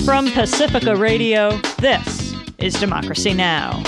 From Pacifica Radio, this is Democracy Now!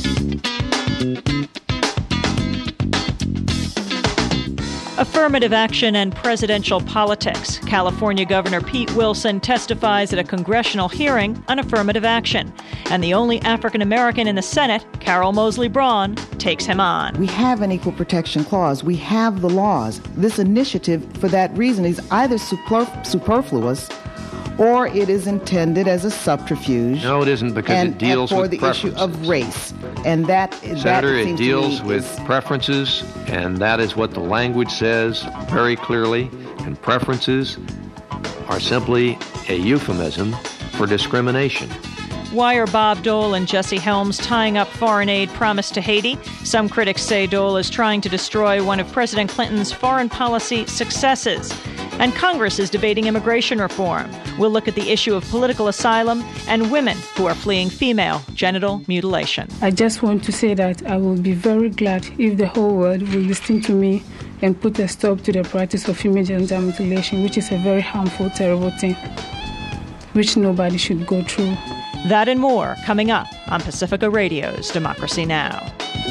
Affirmative action and presidential politics. California Governor Pete Wilson testifies at a congressional hearing on affirmative action. And the only African American in the Senate, Carol Moseley Braun, takes him on. We have an equal protection clause. We have the laws. This initiative, for that reason, is either superfluous or it is intended as a subterfuge. No, it isn't, because it deals with preferences. For the issue of race. And Senator, it deals with preferences, and that is what the language says very clearly. And preferences are simply a euphemism for discrimination. Why are Bob Dole and Jesse Helms tying up foreign aid promised to Haiti? Some critics say Dole is trying to destroy one of President Clinton's foreign policy successes. And Congress is debating immigration reform. We'll look at the issue of political asylum and women who are fleeing female genital mutilation. I just want to say that I will be very glad if the whole world will listen to me and put a stop to the practice of female genital mutilation, which is a very harmful, terrible thing, which nobody should go through. That and more coming up on Pacifica Radio's Democracy Now!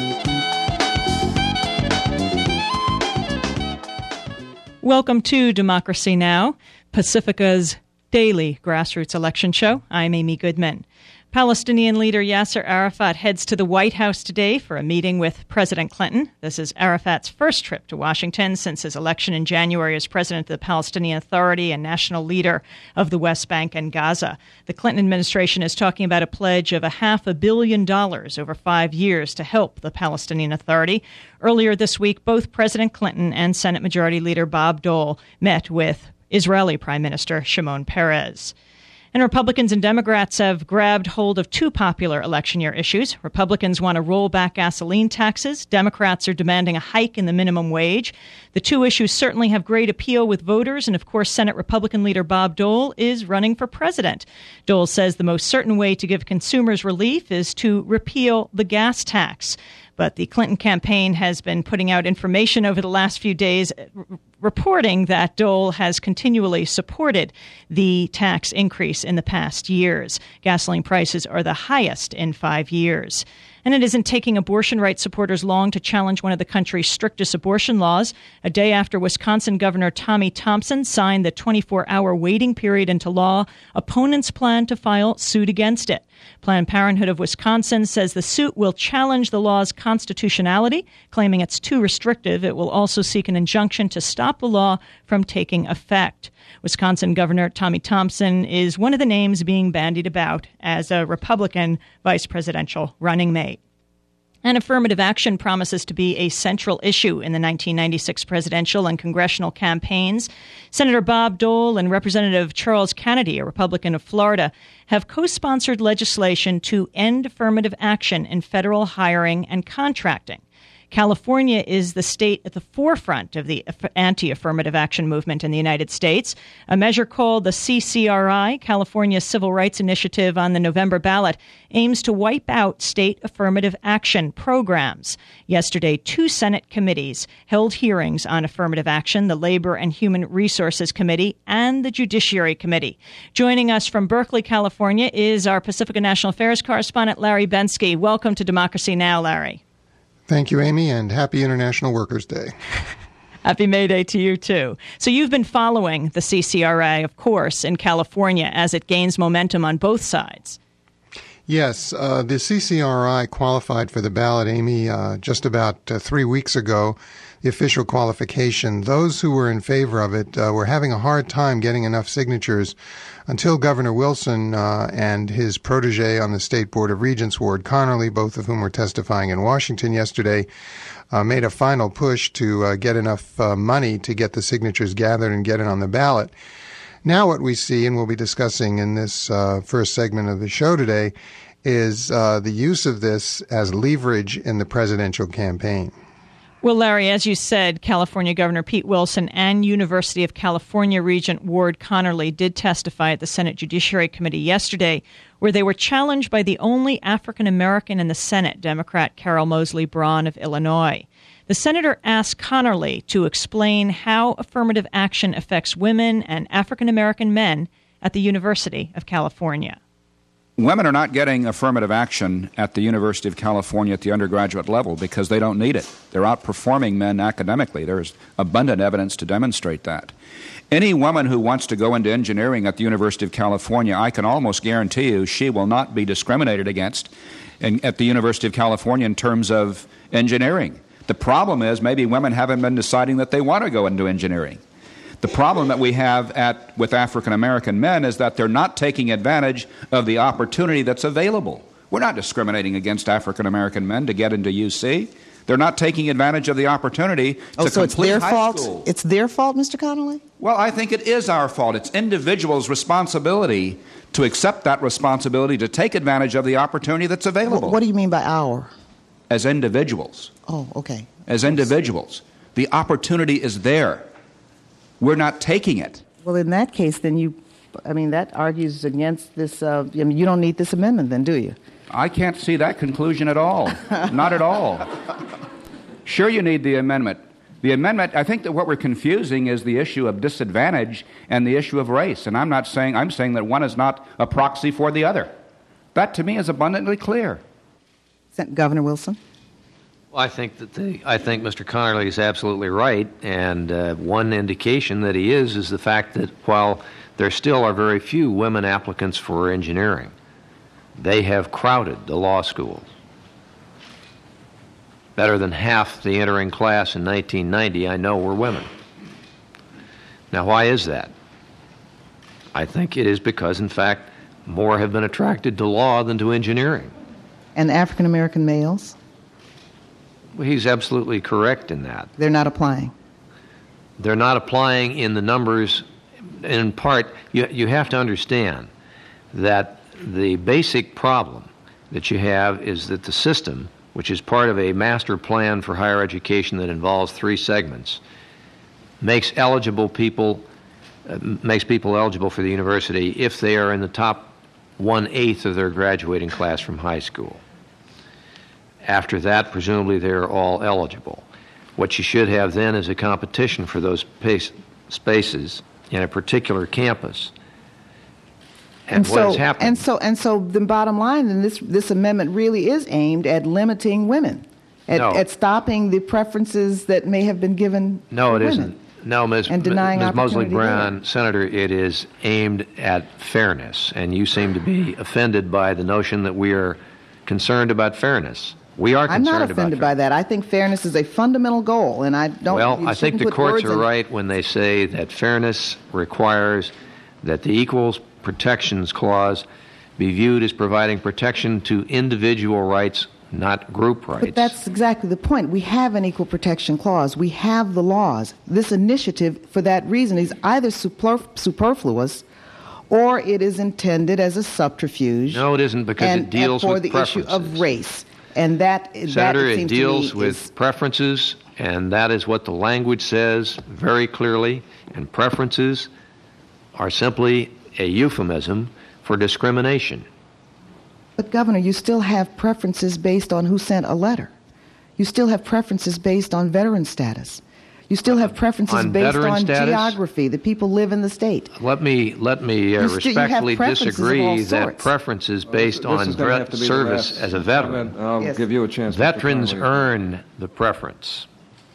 Welcome to Democracy Now!, Pacifica's daily grassroots election show. I'm Amy Goodman. Palestinian leader Yasser Arafat heads to the White House today for a meeting with President Clinton. This is Arafat's first trip to Washington since his election in January as president of the Palestinian Authority and national leader of the West Bank and Gaza. The Clinton administration is talking about a pledge of $500 million over 5 years to help the Palestinian Authority. Earlier this week, both President Clinton and Senate Majority Leader Bob Dole met with Israeli Prime Minister Shimon Peres. And Republicans and Democrats have grabbed hold of two popular election year issues. Republicans want to roll back gasoline taxes. Democrats are demanding a hike in the minimum wage. The two issues certainly have great appeal with voters. And of course, Senate Republican leader Bob Dole is running for president. Dole says the most certain way to give consumers relief is to repeal the gas tax. But the Clinton campaign has been putting out information over the last few days reporting that Dole has continually supported the tax increase in the past years. Gasoline prices are the highest in 5 years. And it isn't taking abortion rights supporters long to challenge one of the country's strictest abortion laws. A day after Wisconsin Governor Tommy Thompson signed the 24-hour waiting period into law, opponents plan to file suit against it. Planned Parenthood of Wisconsin says the suit will challenge the law's constitutionality, claiming it's too restrictive. It will also seek an injunction to stop the law from taking effect. Wisconsin Governor Tommy Thompson is one of the names being bandied about as a Republican vice presidential running mate. And affirmative action promises to be a central issue in the 1996 presidential and congressional campaigns. Senator Bob Dole and Representative Charles Kennedy, a Republican of Florida, have co-sponsored legislation to end affirmative action in federal hiring and contracting. California is the state at the forefront of the anti-affirmative action movement in the United States. A measure called the CCRI, California Civil Rights Initiative, on the November ballot aims to wipe out state affirmative action programs. Yesterday, 2 Senate committees held hearings on affirmative action, the Labor and Human Resources Committee and the Judiciary Committee. Joining us from Berkeley, California, is our Pacifica National Affairs correspondent, Larry Bensky. Welcome to Democracy Now!, Larry. Thank you, Amy, and happy International Workers' Day. Happy May Day to you, too. So you've been following the CCRI, of course, in California as it gains momentum on both sides. Yes, the CCRI qualified for the ballot, Amy, just about 3 weeks ago, the official qualification. Those who were in favor of it were having a hard time getting enough signatures until Governor Wilson and his protege on the State Board of Regents, Ward Connerly, both of whom were testifying in Washington yesterday, made a final push to get enough money to get the signatures gathered and get it on the ballot. Now what we see, and we'll be discussing in this first segment of the show today, is the use of this as leverage in the presidential campaign. Well, Larry, as you said, California Governor Pete Wilson and University of California Regent Ward Connerly did testify at the Senate Judiciary Committee yesterday, where they were challenged by the only African American in the Senate, Democrat Carol Moseley Braun of Illinois. The senator asked Connerly to explain how affirmative action affects women and African American men at the University of California. Women are not getting affirmative action at the University of California at the undergraduate level because they don't need it. They're outperforming men academically. There's abundant evidence to demonstrate that. Any woman who wants to go into engineering at the University of California, I can almost guarantee you she will not be discriminated against at the University of California in terms of engineering. The problem is maybe women haven't been deciding that they want to go into engineering. The problem that we have with African American men is that they're not taking advantage of the opportunity that's available. We're not discriminating against African American men to get into UC. They're not taking advantage of the opportunity to complete high school. It's their fault, Mr. Connolly? Well, I think it is our fault. It's individuals' responsibility to accept that responsibility to take advantage of the opportunity that's available. What do you mean by our? As individuals. Oh, okay. As individuals. The opportunity is there. We're not taking it. Well, in that case, then that argues against this. You don't need this amendment, then, do you? I can't see that conclusion at all. Not at all. Sure, you need the amendment. The amendment, I think that what we're confusing is the issue of disadvantage and the issue of race. And I'm saying that one is not a proxy for the other. That, to me, is abundantly clear. Governor Wilson? Well, I think Mr. Connerly is absolutely right, and one indication that he is the fact that while there still are very few women applicants for engineering, they have crowded the law schools. Better than half the entering class in 1990, I know, were women. Now, why is that? I think it is because, in fact, more have been attracted to law than to engineering. And African American males? Well, he's absolutely correct in that. They're not applying. They're not applying in the numbers. In part, you have to understand that the basic problem that you have is that the system, which is part of a master plan for higher education that involves 3 segments, makes people eligible for the university if they are in the top 1/8 of their graduating class from high school. After that, presumably, they're all eligible. What you should have then is a competition for those spaces in a particular campus. And what has happened? And so the bottom line, then this amendment really is aimed at limiting women, at stopping the preferences that may have been given. No, it women. isn't. No, Ms. Mosley Brown, Senator, it is aimed at fairness, and you seem to be offended by the notion that we are concerned about fairness. We are concerned about I'm not offended by that. I think fairness is a fundamental goal, and I don't. Well, I think the courts are right when they say that fairness requires that the Equal Protections Clause be viewed as providing protection to individual rights, not group rights. But that's exactly the point. We have an Equal Protection Clause. We have the laws. This initiative, for that reason, is either superfluous or it is intended as a subterfuge. No, it isn't, because it deals with preferences. For the issue of race. And Senator, it deals with preferences, and that is what the language says very clearly. And preferences are simply a euphemism for discrimination. But, Governor, you still have preferences based on who sent a letter. You still have preferences based on veteran status. You still have preferences based on geography. The people live in the state. Let me respectfully disagree that preferences based on service as a veteran. I'll give you a chance. Veterans earn the preference.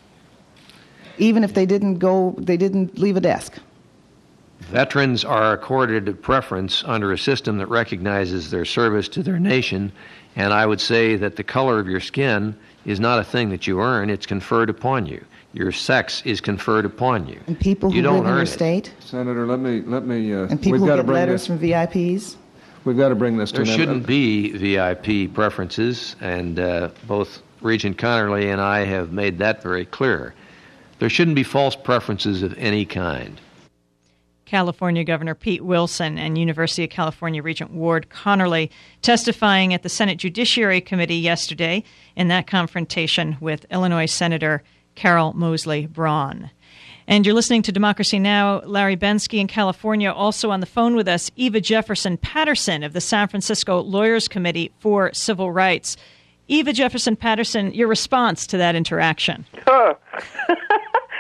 Even if they didn't leave a desk. Veterans are accorded a preference under a system that recognizes their service to their nation, and I would say that the color of your skin is not a thing that you earn, it's conferred upon you. Your sex is conferred upon you. And people who live in your state? Senator, let me. And people who get letters from VIPs? We've got to bring this to an end. There shouldn't be VIP preferences, and both Regent Connerly and I have made that very clear. There shouldn't be false preferences of any kind. California Governor Pete Wilson and University of California Regent Ward Connerly testifying at the Senate Judiciary Committee yesterday in that confrontation with Illinois Senator Carol Moseley Braun. And you're listening to Democracy Now! Larry Bensky in California. Also on the phone with us, Eva Jefferson Patterson of the San Francisco Lawyers Committee for Civil Rights. Eva Jefferson Patterson, your response to that interaction?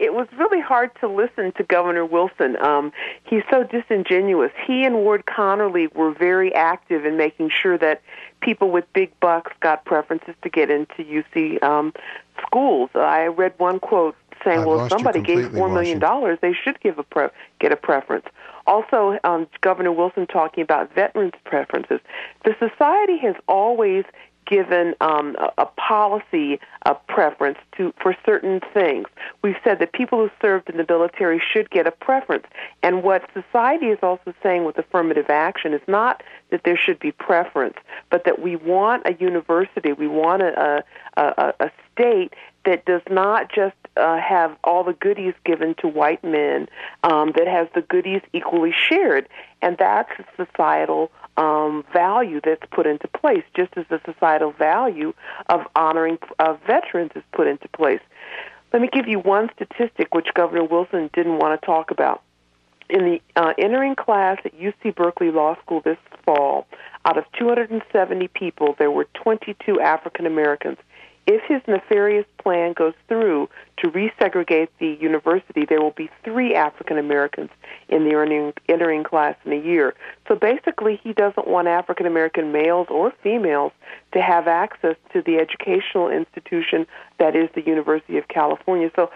it was really hard to listen to Governor Wilson. He's so disingenuous. He and Ward Connerly were very active in making sure that people with big bucks got preferences to get into UC schools. I read one quote saying, well, if somebody gave $4 million, they should get a preference. Also, Governor Wilson talking about veterans' preferences. The society has always given a policy preference for certain things. We've said that people who served in the military should get a preference. And what society is also saying with affirmative action is not that there should be preference, but that we want a university, we want a state that does not just have all the goodies given to white men, that has the goodies equally shared. And that's a societal value that's put into place, just as the societal value of honoring veterans is put into place. Let me give you one statistic which Governor Wilson didn't want to talk about. In the entering class at UC Berkeley Law School this fall, out of 270 people, there were 22 African Americans. If his nefarious plan goes through to resegregate the university, there will be 3 African Americans in the entering class in a year. So basically, he doesn't want African American males or females to have access to the educational institution that is the University of California. So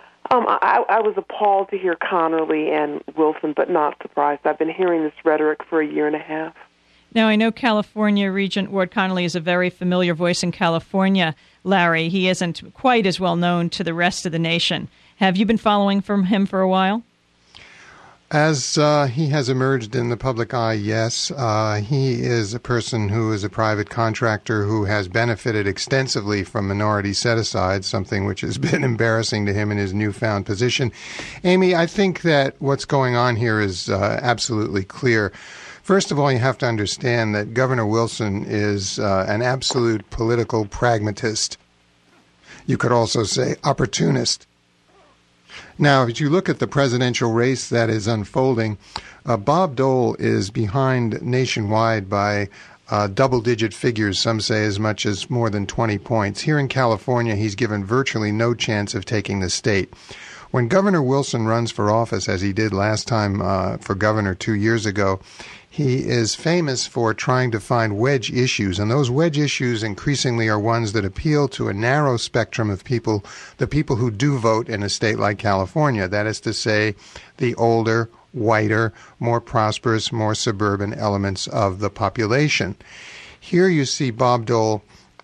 I was appalled to hear Connerly and Wilson, but not surprised. I've been hearing this rhetoric for a year and a half. Now, I know California Regent Ward Connerly is a very familiar voice in California, Larry. He isn't quite as well known to the rest of the nation. Have you been following from him for a while? As he has emerged in the public eye, yes. He is a person who is a private contractor who has benefited extensively from minority set-aside, something which has been embarrassing to him in his newfound position. Amy, I think that what's going on here is absolutely clear. First of all, you have to understand that Governor Wilson is an absolute political pragmatist. You could also say opportunist. Now, if you look at the presidential race that is unfolding, Bob Dole is behind nationwide by double-digit figures, some say as much as more than 20 points. Here in California, he's given virtually no chance of taking the state. When Governor Wilson runs for office, as he did last time for governor 2 years ago, he is famous for trying to find wedge issues, and those wedge issues increasingly are ones that appeal to a narrow spectrum of people, the people who do vote in a state like California. That is to say, the older, whiter, more prosperous, more suburban elements of the population. Here you see Bob Dole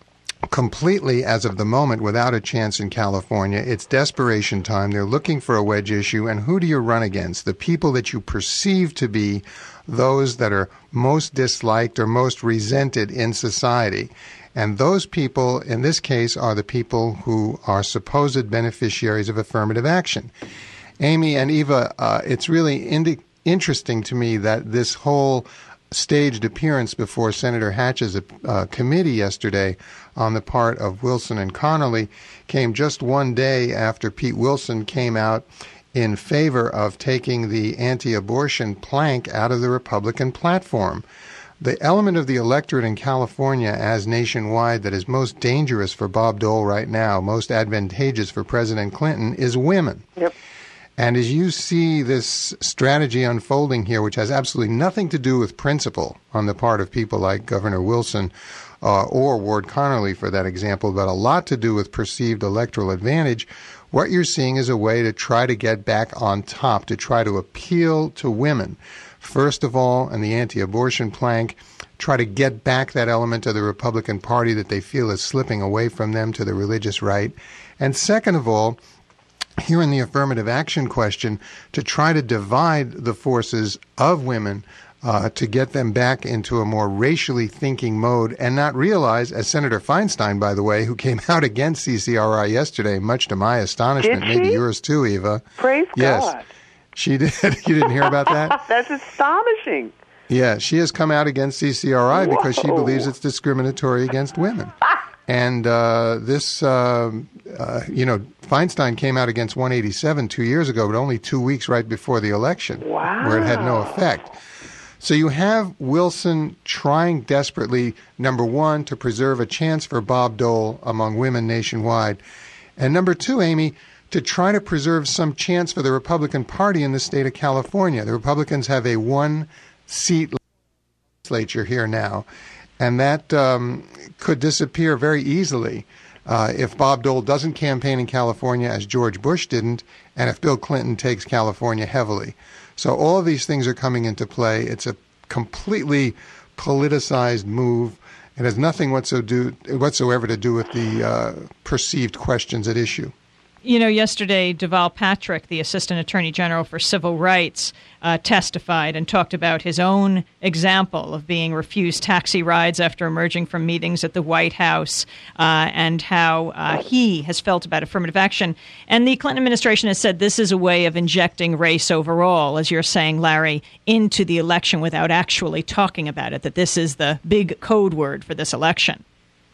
completely, as of the moment, without a chance in California. It's desperation time. They're looking for a wedge issue, and who do you run against? The people that you perceive to be those that are most disliked or most resented in society. And those people, in this case, are the people who are supposed beneficiaries of affirmative action. Amy and Eva, it's really interesting to me that this whole staged appearance before Senator Hatch's committee yesterday on the part of Wilson and Connerly came just one day after Pete Wilson came out in favor of taking the anti-abortion plank out of the Republican platform. The element of the electorate in California, as nationwide, that is most dangerous for Bob Dole right now, most advantageous for President Clinton, is women. Yep. And as you see this strategy unfolding here, which has absolutely nothing to do with principle on the part of people like Governor Wilson or Ward Connerly, for that example, but a lot to do with perceived electoral advantage, what you're seeing is a way to try to get back on top, to try to appeal to women. First of all, in the anti-abortion plank, try to get back that element of the Republican Party that they feel is slipping away from them to the religious right. And second of all, here in the affirmative action question, to try to divide the forces of women to get them back into a more racially thinking mode and not realize, as Senator Feinstein, by the way, who came out against CCRI yesterday, much to my astonishment, maybe yours too, Eva. Praise yes, God. She did. You didn't hear about that? That's astonishing. Yeah, she has come out against CCRI because she believes it's discriminatory against women. And Feinstein came out against 187 2 years ago, but only 2 weeks right before the election, where it had no effect. So you have Wilson trying desperately, number one, to preserve a chance for Bob Dole among women nationwide, and number two, Amy, to try to preserve some chance for the Republican Party in the state of California. The Republicans have a one-seat legislature here now, and that could disappear very easily if Bob Dole doesn't campaign in California as George Bush didn't, and if Bill Clinton takes California heavily. So all of these things are coming into play. It's a completely politicized move. It has nothing whatsoever to do with the perceived questions at issue. You know, yesterday, Deval Patrick, the Assistant Attorney General for Civil Rights, testified and talked about his own example of being refused taxi rides after emerging from meetings at the White House and how he has felt about affirmative action. And the Clinton administration has said this is a way of injecting race overall, as you're saying, Larry, into the election without actually talking about it, that this is the big code word for this election.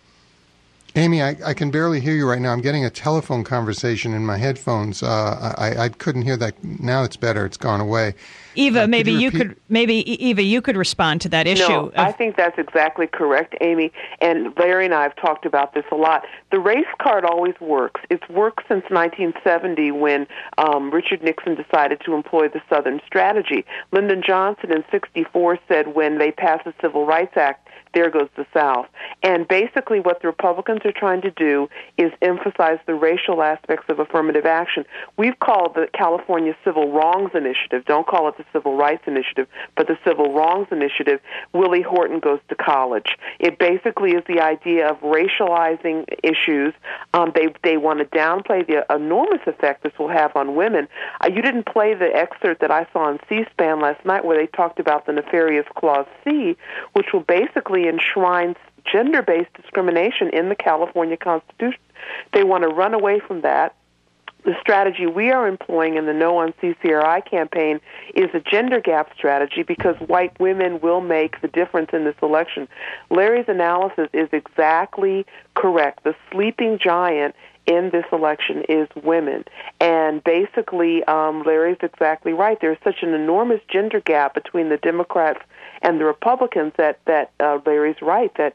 Amy, I can barely hear you right now. I'm getting a telephone conversation in my headphones. I couldn't hear that. Now it's better. It's gone away. Eva, maybe you could respond to that issue. No, I think that's exactly correct, Amy. And Larry and I have talked about this a lot. The race card always works. It's worked since 1970 when Richard Nixon decided to employ the Southern strategy. Lyndon Johnson in '64 said when they passed the Civil Rights Act, there goes the South. And basically what the Republicans are trying to do is emphasize the racial aspects of affirmative action. We've called the California Civil Wrongs Initiative, don't call it the Civil Rights Initiative, but the Civil Wrongs Initiative, Willie Horton Goes to College. It basically is the idea of racializing issues. They want to downplay the enormous effect this will have on women. You didn't play the excerpt that I saw on C-SPAN last night where they talked about the nefarious Clause C, which will basically enshrine gender-based discrimination in the California Constitution. They want to run away from that. The strategy we are employing in the No on CCRI campaign is a gender gap strategy because white women will make the difference in this election. Larry's analysis is exactly correct. The sleeping giant in this election is women. And basically, Larry's exactly right. There's such an enormous gender gap between the Democrats and the Republicans that Larry's right, that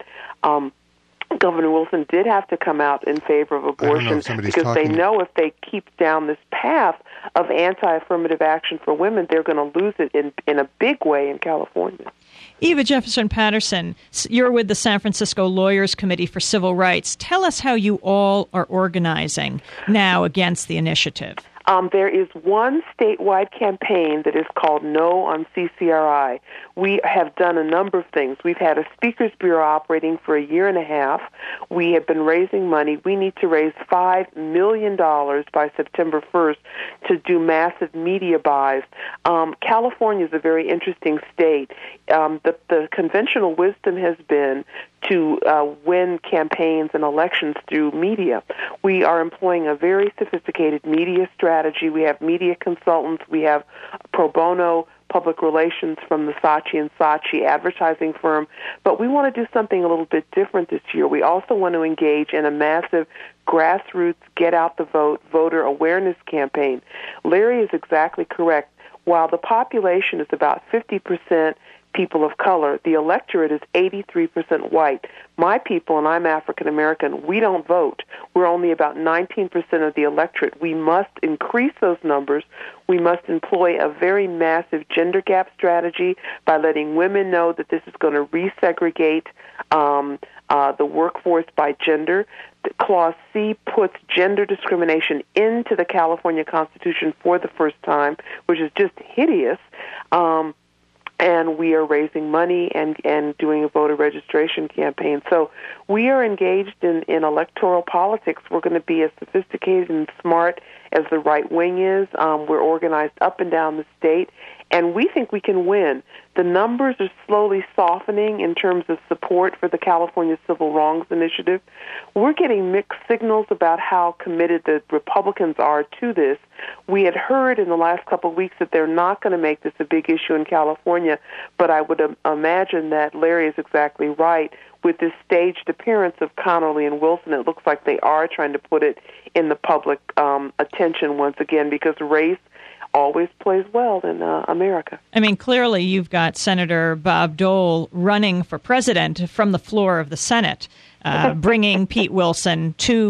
Governor Wilson did have to come out in favor of abortion because they know if they keep down this path of anti-affirmative action for women, they're going to lose it in a big way in California. Eva Jefferson Patterson, you're with the San Francisco Lawyers Committee for Civil Rights. Tell us how you all are organizing now against the initiative. There is one statewide campaign that is called No on CCRI. We have done a number of things. We've had a Speakers Bureau operating for a year and a half. We have been raising money. We need to raise $5 million by September 1st to do massive media buys. California is a very interesting state. The conventional wisdom has been to win campaigns and elections through media. We are employing a very sophisticated media strategy. We have media consultants. We have pro bono public relations from the Saatchi & Saatchi advertising firm. But we want to do something a little bit different this year. We also want to engage in a massive grassroots get-out-the-vote voter awareness campaign. Larry is exactly correct. While the population is about 50% people of color, the electorate is 83% white. My people, and I'm African American, we don't vote. We're only about 19% of the electorate. We must increase those numbers. We must employ a very massive gender gap strategy by letting women know that this is going to resegregate the workforce by gender. Clause C puts gender discrimination into the California Constitution for the first time, which is just hideous. And we are raising money and doing a voter registration campaign. So we are engaged in electoral politics. We're going to be as sophisticated and smart as the right wing is. We're organized up and down the state, and we think we can win. The numbers are slowly softening in terms of support for the California Civil Wrongs Initiative. We're getting mixed signals about how committed the Republicans are to this. We had heard in the last couple of weeks that they're not going to make this a big issue in California, but I would imagine that Larry is exactly right. With this staged appearance of Connolly and Wilson, it looks like they are trying to put it in the public attention once again, because race always plays well in America. I mean, clearly you've got Senator Bob Dole running for president from the floor of the Senate, bringing Pete Wilson to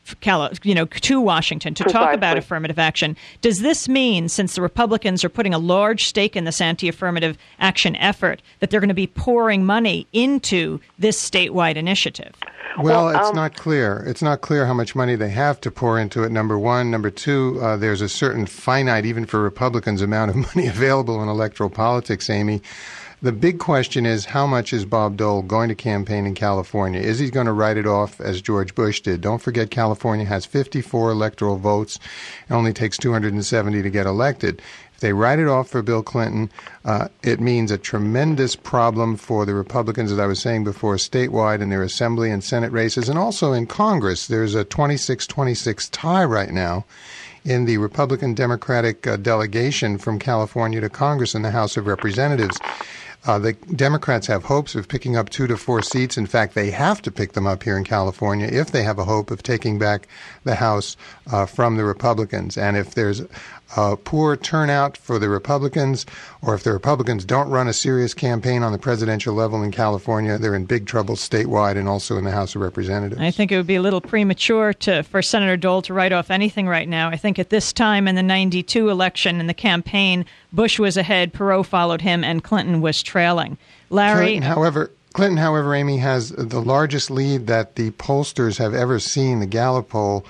to Washington to talk about affirmative action. Does this mean, since the Republicans are putting a large stake in this anti-affirmative action effort, that they're going to be pouring money into this statewide initiative? Well, it's not clear. It's not clear how much money they have to pour into it, number one. Number two, there's a certain finite, even for Republicans, amount of money available in electoral politics, Amy. The big question is, how much is Bob Dole going to campaign in California? Is he going to write it off as George Bush did? Don't forget, California has 54 electoral votes. It only takes 270 to get elected. If they write it off for Bill Clinton, it means a tremendous problem for the Republicans, as I was saying before, statewide in their Assembly and Senate races, and also in Congress. There's a 26-26 tie right now in the Republican-Democratic delegation from California to Congress in the House of Representatives. The Democrats have hopes of picking up 2 to 4 seats. In fact, they have to pick them up here in California if they have a hope of taking back the House from the Republicans. And if there's a poor turnout for the Republicans, or if the Republicans don't run a serious campaign on the presidential level in California, they're in big trouble statewide and also in the House of Representatives. I think it would be a little premature for Senator Dole to write off anything right now. I think at this time in the 92 election, in the campaign, Bush was ahead, Perot followed him, and Clinton was trailing. Larry? Clinton, however, Amy, has the largest lead that the pollsters have ever seen, the Gallup poll.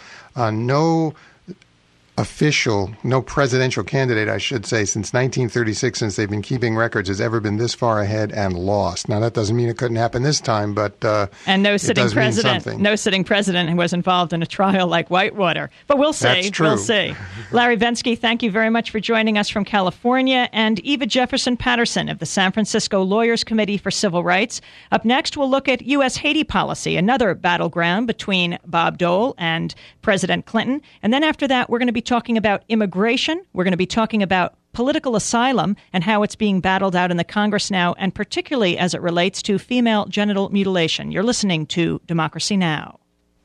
No presidential candidate, I should say, since 1936, since they've been keeping records, has ever been this far ahead and lost. Now, that doesn't mean it couldn't happen this time, but and no sitting president was involved in a trial like Whitewater. But we'll see. That's true. We'll see. Larry Venske, thank you very much for joining us from California, and Eva Jefferson Patterson of the San Francisco Lawyers Committee for Civil Rights. Up next, we'll look at U.S. Haiti policy, another battleground between Bob Dole and President Clinton. And then after that, we're going to be talking about immigration. We're going to be talking about political asylum and how it's being battled out in the Congress now, and particularly as it relates to female genital mutilation. You're listening to Democracy Now!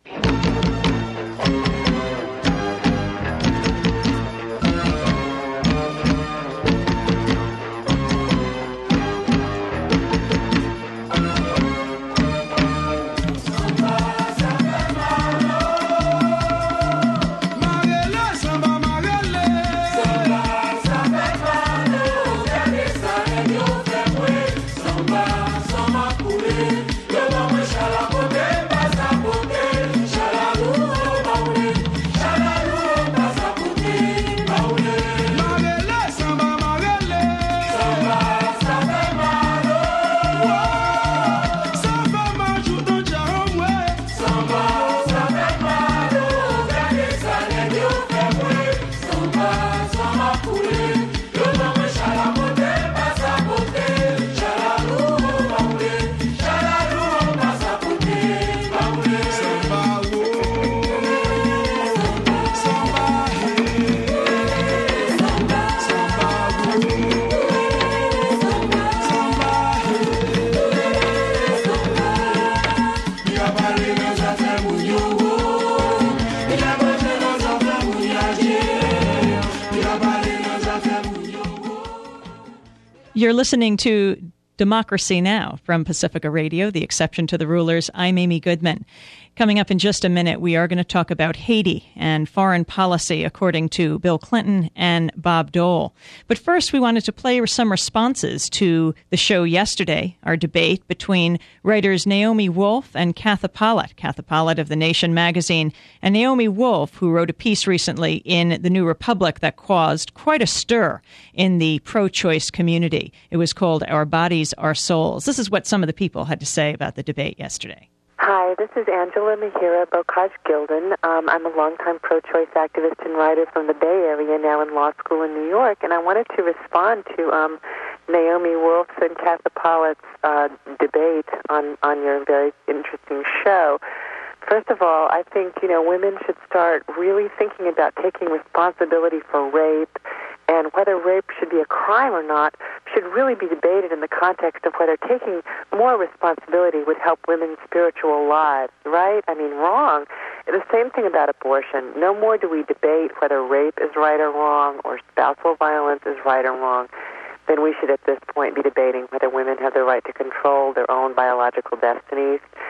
You're listening to Democracy Now! From Pacifica Radio, the exception to the rulers. I'm Amy Goodman. Coming up in just a minute, we are going to talk about Haiti and foreign policy, according to Bill Clinton and Bob Dole. But first, we wanted to play some responses to the show yesterday, our debate between writers Naomi Wolf and Katha Pollitt of The Nation magazine. And Naomi Wolf, who wrote a piece recently in The New Republic that caused quite a stir in the pro-choice community. It was called Our Bodies, Our Souls. This is what some of the people had to say about the debate yesterday. Hi, this is Angela Mahira Bocage-Gilden. I'm a longtime pro-choice activist and writer from the Bay Area, now in law school in New York, and I wanted to respond to Naomi Wolf's and Katha Pollitt's debate on your very interesting show. First of all, I think, women should start really thinking about taking responsibility for rape, and whether rape should be a crime or not should really be debated in the context of whether taking more responsibility would help women's spiritual lives, right? I mean, wrong. The same thing about abortion. No more do we debate whether rape is right or wrong or spousal violence is right or wrong than we should at this point be debating whether women have the right to control their own biological destinies.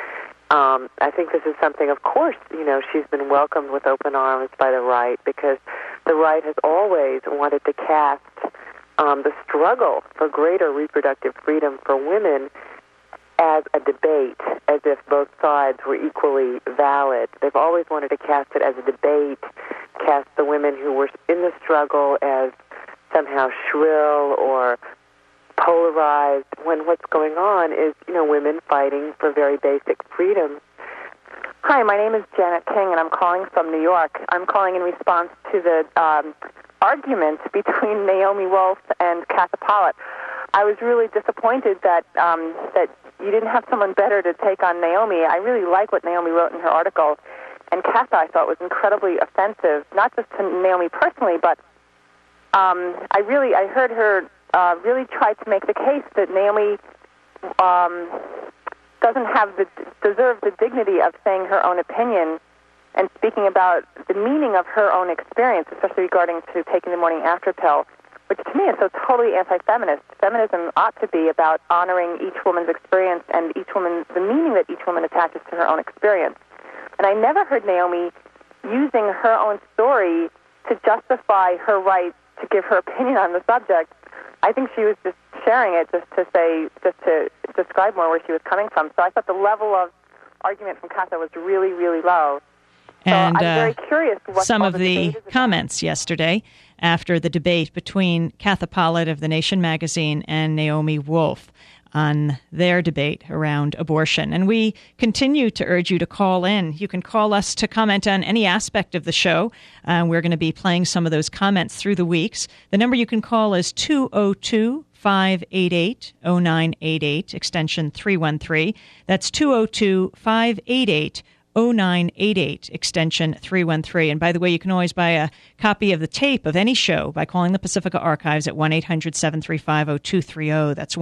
I think this is something, of course, she's been welcomed with open arms by the right, because the right has always wanted to cast the struggle for greater reproductive freedom for women as a debate, as if both sides were equally valid. They've always wanted to cast it as a debate, cast the women who were in the struggle as somehow shrill or polarized, when what's going on is, women fighting for very basic freedom. Hi, my name is Janet King, and I'm calling from New York. I'm calling in response to the argument between Naomi Wolf and Katha Pollitt. I was really disappointed that you didn't have someone better to take on Naomi. I really like what Naomi wrote in her article, and Katha, I thought, was incredibly offensive, not just to Naomi personally, but I heard her really try to make the case that Naomi doesn't deserve the dignity of saying her own opinion and speaking about the meaning of her own experience, especially regarding to taking the morning after pill, which to me is so totally anti-feminist. Feminism ought to be about honoring each woman's experience and the meaning that each woman attaches to her own experience. And I never heard Naomi using her own story to justify her right to give her opinion on the subject. I think she was just sharing it just to describe more where she was coming from. So I thought the level of argument from Katha was really, really low. And so I'm very curious what some of the comments yesterday after the debate between Katha Pollitt of The Nation magazine and Naomi Wolf on their debate around abortion. And we continue to urge you to call in. You can call us to comment on any aspect of the show. We're going to be playing some of those comments through the weeks. The number you can call is 202-588-0988, extension 313. That's 202-588-0988, extension 313. And by the way, you can always buy a copy of the tape of any show by calling the Pacifica Archives at 1-800-735-0230. That's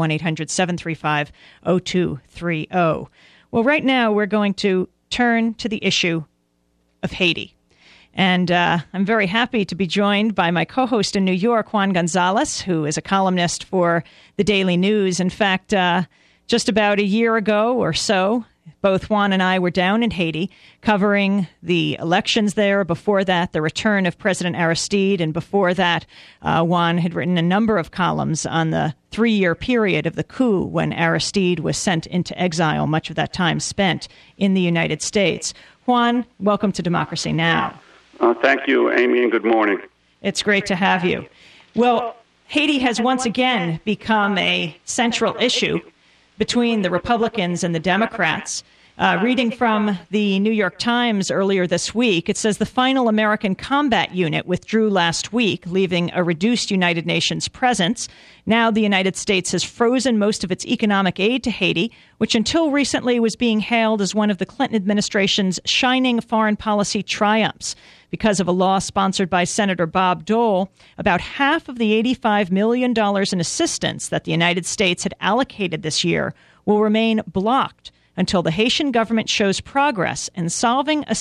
1-800-735-0230. Well, right now we're going to turn to the issue of Haiti. And I'm very happy to be joined by my co-host in New York, Juan Gonzalez, who is a columnist for the Daily News. In fact, just about a year ago or so, both Juan and I were down in Haiti covering the elections there. Before that, the return of President Aristide. And before that, Juan had written a number of columns on the 3-year period of the coup when Aristide was sent into exile, much of that time spent in the United States. Juan, welcome to Democracy Now! Thank you, Amy, and good morning. It's great to have you. Well, Haiti has once again become a central issue between the Republicans and the Democrats. Reading from the New York Times earlier this week, it says the final American combat unit withdrew last week, leaving a reduced United Nations presence. Now the United States has frozen most of its economic aid to Haiti, which until recently was being hailed as one of the Clinton administration's shining foreign policy triumphs. Because of a law sponsored by Senator Bob Dole, about half of the $85 million in assistance that the United States had allocated this year will remain blocked until the Haitian government shows progress in solving a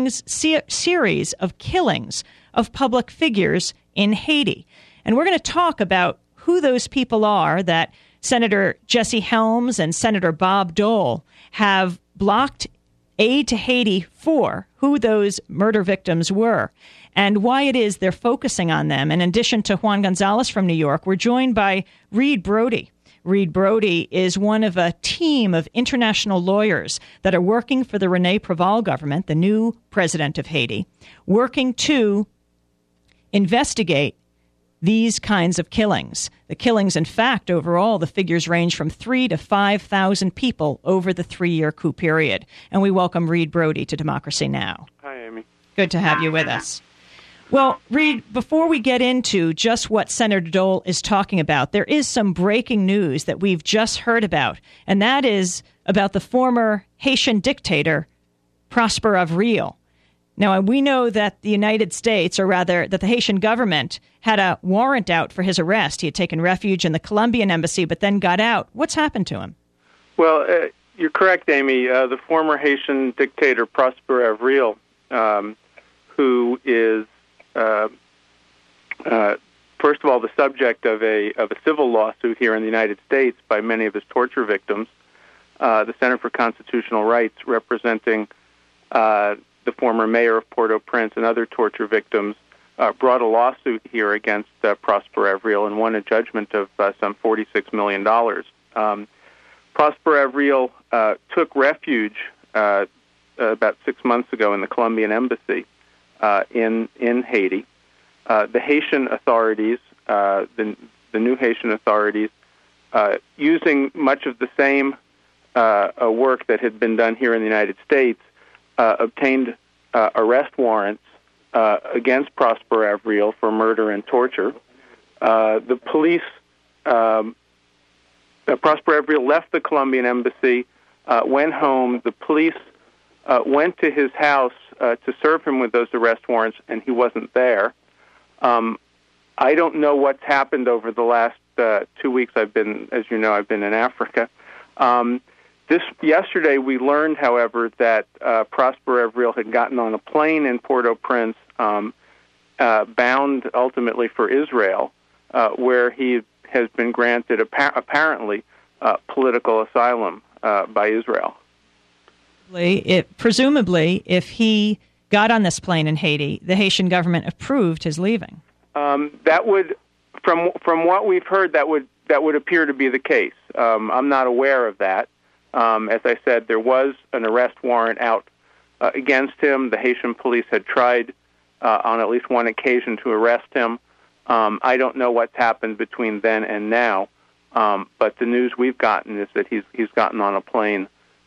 series of killings of public figures in Haiti. And we're going to talk about who those people are that Senator Jesse Helms and Senator Bob Dole have blocked aid to Haiti for, who those murder victims were, and why it is they're focusing on them. And in addition to Juan Gonzalez from New York, we're joined by Reed Brody. Reed Brody is one of a team of international lawyers that are working for the René Préval government, the new president of Haiti, working to investigate these kinds of killings. The killings, in fact, overall, the figures range from 3,000 to 5,000 people over the 3-year coup period. And we welcome Reed Brody to Democracy Now! Hi, Amy. Good to have you with us. Well, Reed, before we get into just what Senator Dole is talking about, there is some breaking news that we've just heard about, and that is about the former Haitian dictator, Prosper Avril. Now, we know that the United States, or rather that the Haitian government, had a warrant out for his arrest. He had taken refuge in the Colombian embassy, but then got out. What's happened to him? Well, you're correct, Amy. The former Haitian dictator, Prosper Avril, who is first of all, the subject of a civil lawsuit here in the United States by many of his torture victims, the Center for Constitutional Rights, representing the former mayor of Port-au-Prince and other torture victims, brought a lawsuit here against Prosper Avril and won a judgment of some $46 million. Prosper Avril took refuge about 6 months ago in the Colombian embassy in Haiti. The Haitian authorities, the new Haitian authorities, using much of the same work that had been done here in the United States, obtained arrest warrants against Prosper Avril for murder and torture. The police, Prosper Avril left the Colombian embassy, went home. The police went to his house to serve him with those arrest warrants, and he wasn't there. I don't know what's happened over the last 2 weeks. I've been in Africa. Yesterday we learned, however, that Prosper Avril had gotten on a plane in Port-au-Prince, bound ultimately for Israel, where he has been granted apparently political asylum by Israel. Presumably, if he got on this plane in Haiti, the Haitian government approved his leaving. That would, from what we've heard, that would appear to be the case. I'm not aware of that. As I said, there was an arrest warrant out against him. The Haitian police had tried on at least one occasion to arrest him. I don't know what's happened between then and now, but the news we've gotten is that he's gotten on a plane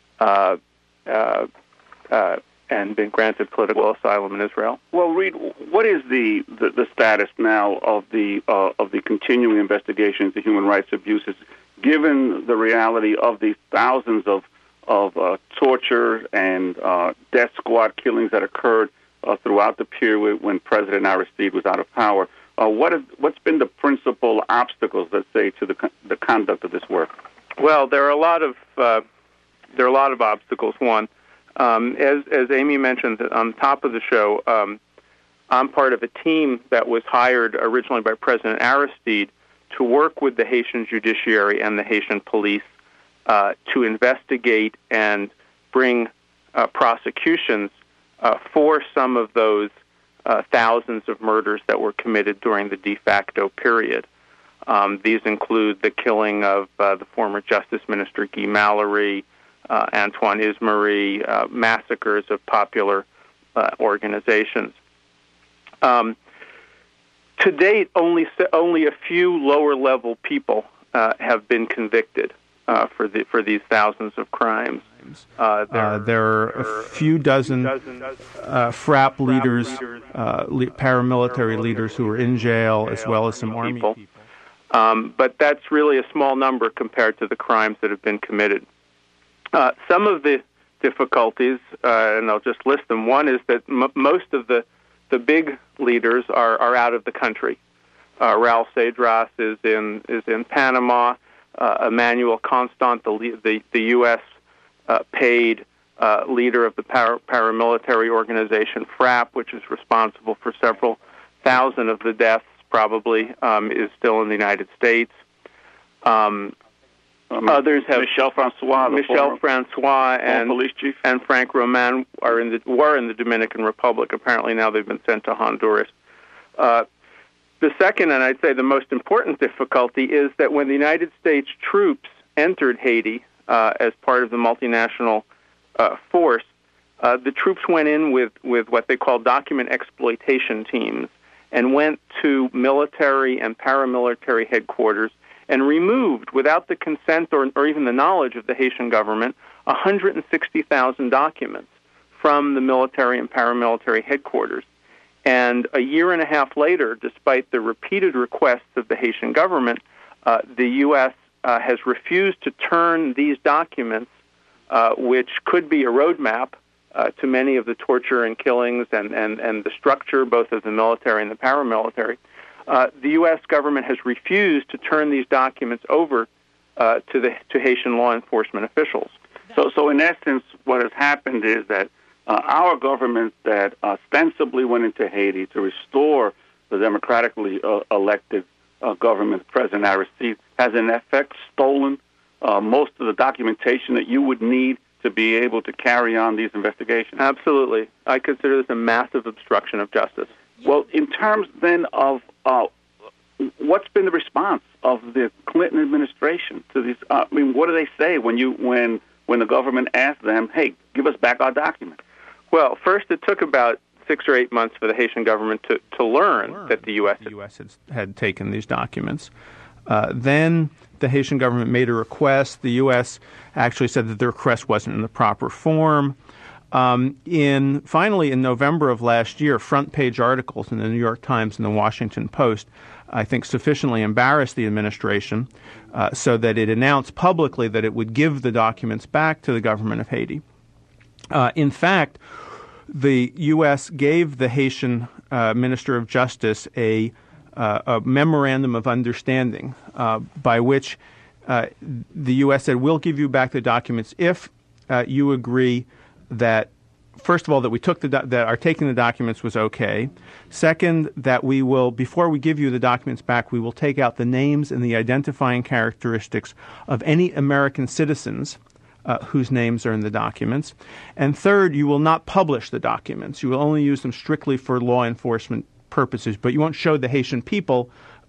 and been granted political asylum in Israel. Well, Reed, what is the status now of the continuing investigation into human rights abuses, given the reality of these thousands of torture and death squad killings that occurred throughout the period when President Aristide was out of power? What's been the principal obstacles, let's say, to the conduct of this work? Well, there are a lot of obstacles. One, as Amy mentioned on top of the show, I'm part of a team that was hired originally by President Aristide to work with the Haitian judiciary and the Haitian police to investigate and bring prosecutions for some of those thousands of murders that were committed during the de facto period. These include the killing of the former Justice Minister Guy Mallory, Antoine Ismarie, massacres of popular organizations. To date, only a few lower-level people have been convicted for these thousands of crimes. There are a few dozen FRAP leaders, paramilitary leaders who are in jail, as well as some army people. But that's really a small number compared to the crimes that have been committed. Some of the difficulties, and I'll just list them. One is that most of the big leaders are out of the country. Raul Cedras is in Panama. Emmanuel Constant, the U.S. Paid leader of the paramilitary organization FRAP, which is responsible for several thousand of the deaths, probably, is still in the United States. Others have Michel Francois and police chief, and Frank Roman were in the Dominican Republic. Apparently now they've been sent to Honduras. The second, and I'd say the most important difficulty, is that when the United States troops entered Haiti as part of the multinational force, the troops went in with what they call document exploitation teams and went to military and paramilitary headquarters and removed, without the consent or even the knowledge of the Haitian government, 160,000 documents from the military and paramilitary headquarters. And a year and a half later, despite the repeated requests of the Haitian government, the U.S. Has refused to turn these documents, which could be a roadmap to many of the torture and killings and the structure, both of the military and the paramilitary. The U.S. government has refused to turn these documents over to Haitian law enforcement officials. So in essence, what has happened is that our government that ostensibly went into Haiti to restore the democratically elected government, President Aristide, has in effect stolen most of the documentation that you would need to be able to carry on these investigations? Absolutely. I consider this a massive obstruction of justice. Well, in terms then of what's been the response of the Clinton administration to these? What do they say when the government asks them, "Hey, give us back our documents"? Well, first it took about 6 or 8 months for the Haitian government to learn that the U.S. had taken these documents. Then the Haitian government made a request. The U.S. actually said that the request wasn't in the proper form. Finally, in November of last year, front-page articles in the New York Times and the Washington Post, I think, sufficiently embarrassed the administration so that it announced publicly that it would give the documents back to the government of Haiti. In fact, the U.S. gave the Haitian Minister of Justice a memorandum of understanding by which the U.S. said, we'll give you back the documents if you agree that, first of all, that we took that our taking the documents was okay. Second, that we will, before we give you the documents back, we will take out the names and the identifying characteristics of any American citizens whose names are in the documents. And third, you will not publish the documents. You will only use them strictly for law enforcement purposes, but you won't show the Haitian people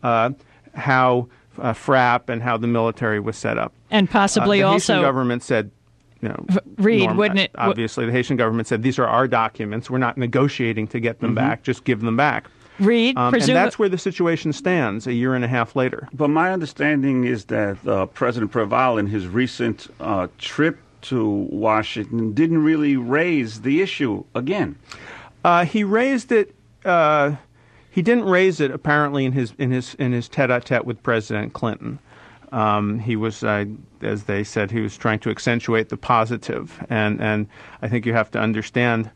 how FRAP and how the military was set up. And possibly the also... Haitian government said, Reed, wouldn't it? Obviously, the Haitian government said, these are our documents. We're not negotiating to get them back. Just give them back. Reed, and that's where the situation stands a year and a half later. But my understanding is that President Preval, in his recent trip to Washington, didn't really raise the issue again. He raised it. He didn't raise it apparently in his tête-à-tête with President Clinton. He was, as they said, he was trying to accentuate the positive, and I think you have to understand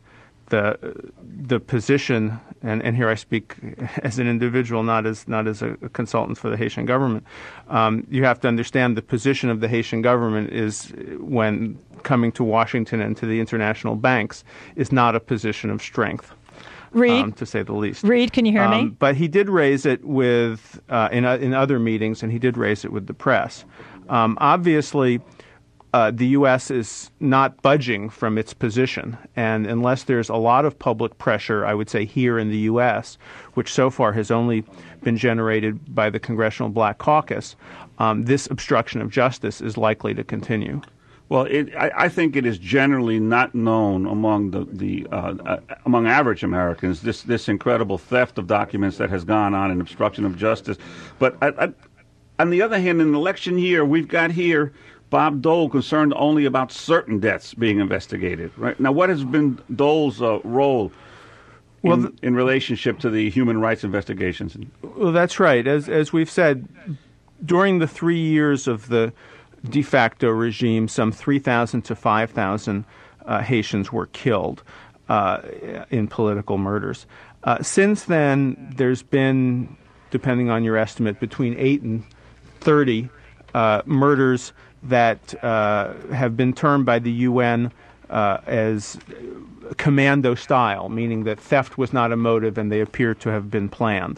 the position. And here I speak as an individual, not as a consultant for the Haitian government. You have to understand the position of the Haitian government is, when coming to Washington and to the international banks, is not a position of strength. Reed, to say the least. Reed, can you hear me? But he did raise it with in other meetings, and he did raise it with the press. Obviously, the U.S. is not budging from its position, and unless there's a lot of public pressure, I would say here in the U.S., which so far has only been generated by the Congressional Black Caucus, this obstruction of justice is likely to continue. Well, I think it is generally not known among among average Americans, this incredible theft of documents that has gone on in obstruction of justice. But on the other hand, in an election year, we've got here Bob Dole concerned only about certain deaths being investigated. Right now, what has been Dole's role in relationship to the human rights investigations? Well, that's right. As we've said, during the 3 years of the de facto regime, some 3,000 to 5,000 Haitians were killed in political murders. Since then, there's been, depending on your estimate, between 8 and 30 murders that have been termed by the UN as commando style, meaning that theft was not a motive and they appear to have been planned.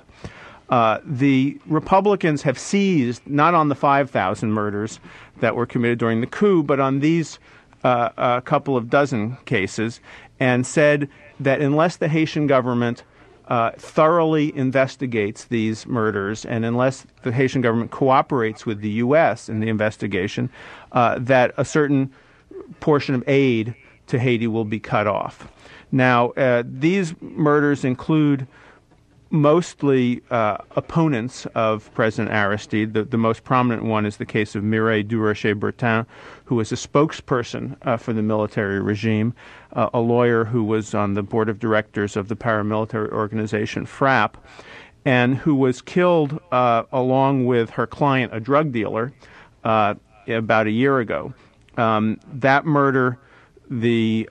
The Republicans have seized, not on the 5,000 murders that were committed during the coup, but on these a couple of dozen cases, and said that unless the Haitian government thoroughly investigates these murders, and unless the Haitian government cooperates with the U.S. in the investigation, that a certain portion of aid to Haiti will be cut off. Now, these murders include mostly opponents of President Aristide. The most prominent one is the case of Mireille Durocher-Bertin, who was a spokesperson for the military regime, a lawyer who was on the board of directors of the paramilitary organization FRAP, and who was killed along with her client, a drug dealer, about a year ago. That murder, the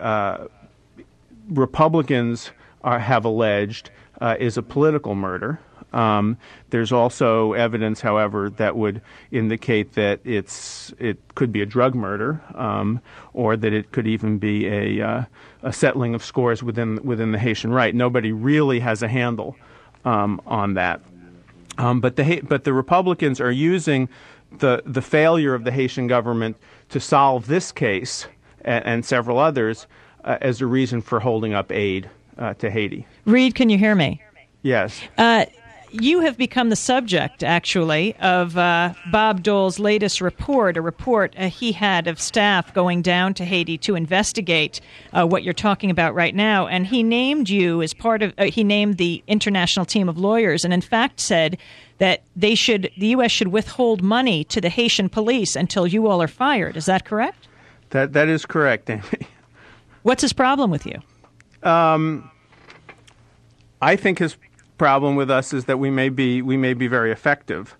Republicans have alleged, is a political murder. There's also evidence, however, that would indicate that it could be a drug murder, or that it could even be a settling of scores within the Haitian right. Nobody really has a handle on that. But the Republicans are using the failure of the Haitian government to solve this case and several others as a reason for holding up aid to Haiti. Reed, can you hear me? Yes. You have become the subject, actually, of Bob Dole's latest report, a report he had of staff going down to Haiti to investigate what you're talking about right now. And he named you as part of, he named the international team of lawyers and, in fact, said that the U.S. should withhold money to the Haitian police until you all are fired. Is that correct? That is correct, Amy. What's his problem with you? I think his problem with us is that we may be very effective.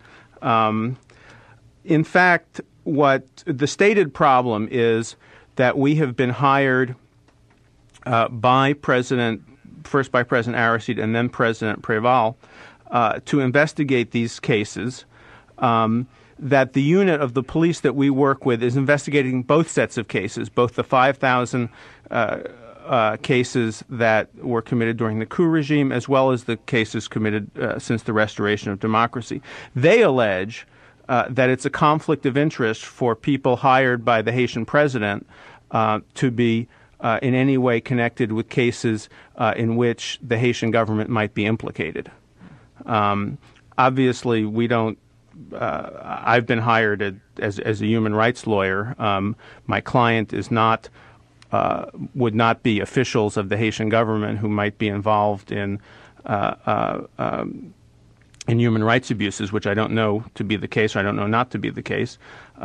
In fact, what the stated problem is that we have been hired by President Aristide and then President Préval to investigate these cases. That the unit of the police that we work with is investigating both sets of cases, both the 5,000 cases that were committed during the coup regime, as well as the cases committed since the restoration of democracy. They allege that it's a conflict of interest for people hired by the Haitian president to be in any way connected with cases in which the Haitian government might be implicated. Obviously, we don't. I've been hired as a human rights lawyer. My client is not. Would not be officials of the Haitian government who might be involved in human rights abuses, which I don't know to be the case, or I don't know not to be the case.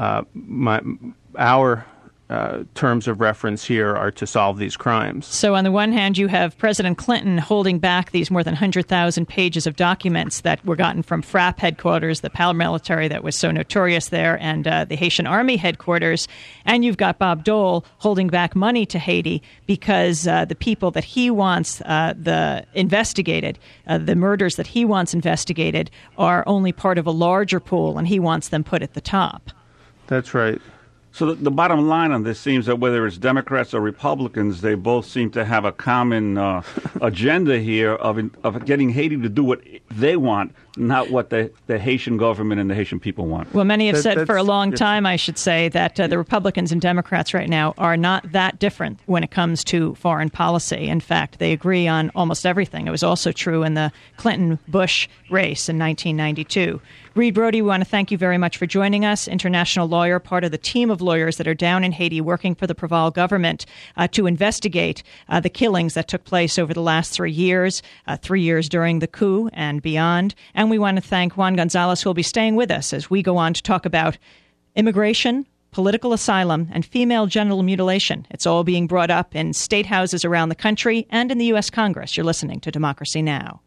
Our terms of reference here are to solve these crimes. So on the one hand, you have President Clinton holding back these more than 100,000 pages of documents that were gotten from FRAP headquarters, the paramilitary that was so notorious there, and the Haitian Army headquarters. And you've got Bob Dole holding back money to Haiti because the people that he wants investigated, the murders that he wants investigated, are only part of a larger pool, and he wants them put at the top. That's right. So the bottom line on this seems that whether it's Democrats or Republicans, they both seem to have a common agenda here of getting Haiti to do what they want, not what the Haitian government and the Haitian people want. Well, many have said for a long time, I should say, that the Republicans and Democrats right now are not that different when it comes to foreign policy. In fact, they agree on almost everything. It was also true in the Clinton-Bush race in 1992. Reed Brody, we want to thank you very much for joining us, international lawyer, part of the team of lawyers that are down in Haiti working for the Préval government to investigate the killings that took place over the last 3 years during the coup and beyond. And we want to thank Juan Gonzalez, who will be staying with us as we go on to talk about immigration, political asylum, and female genital mutilation. It's all being brought up in state houses around the country and in the U.S. Congress. You're listening to Democracy Now!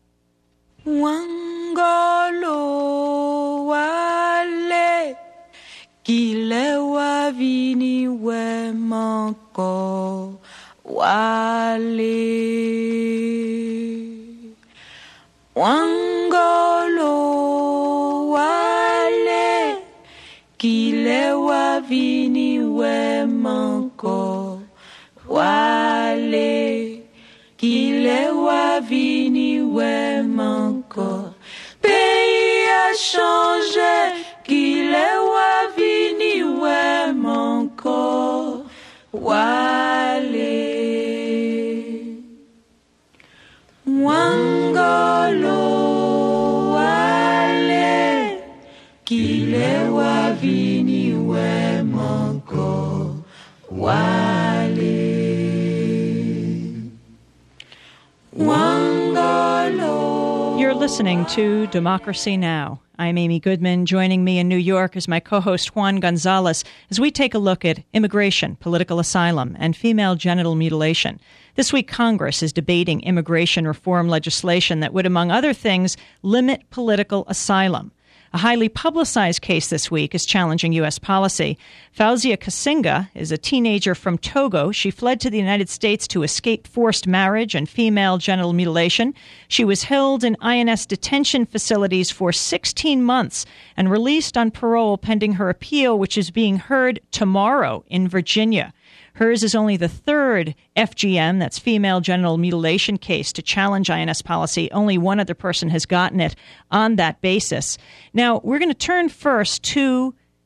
Wangolo wale kile wavini we manko wale Wangolo wale kile wavini we manko wale kile wavini we manko pays a changé kile wavini we manko wale Wangolo wale kile wavini we manko wale You're listening to Democracy Now! I'm Amy Goodman. Joining me in New York is my co-host Juan Gonzalez as we take a look at immigration, political asylum, and female genital mutilation. This week, Congress is debating immigration reform legislation that would, among other things, limit political asylum. A highly publicized case this week is challenging U.S. policy. Fauzia Kasinga is a teenager from Togo. She fled to the United States to escape forced marriage and female genital mutilation. She was held in INS detention facilities for 16 months and released on parole pending her appeal, which is being heard tomorrow in Virginia. Hers is only the third FGM, that's female genital mutilation case, to challenge INS policy. Only one other person has gotten it on that basis. Now, we're going to turn first to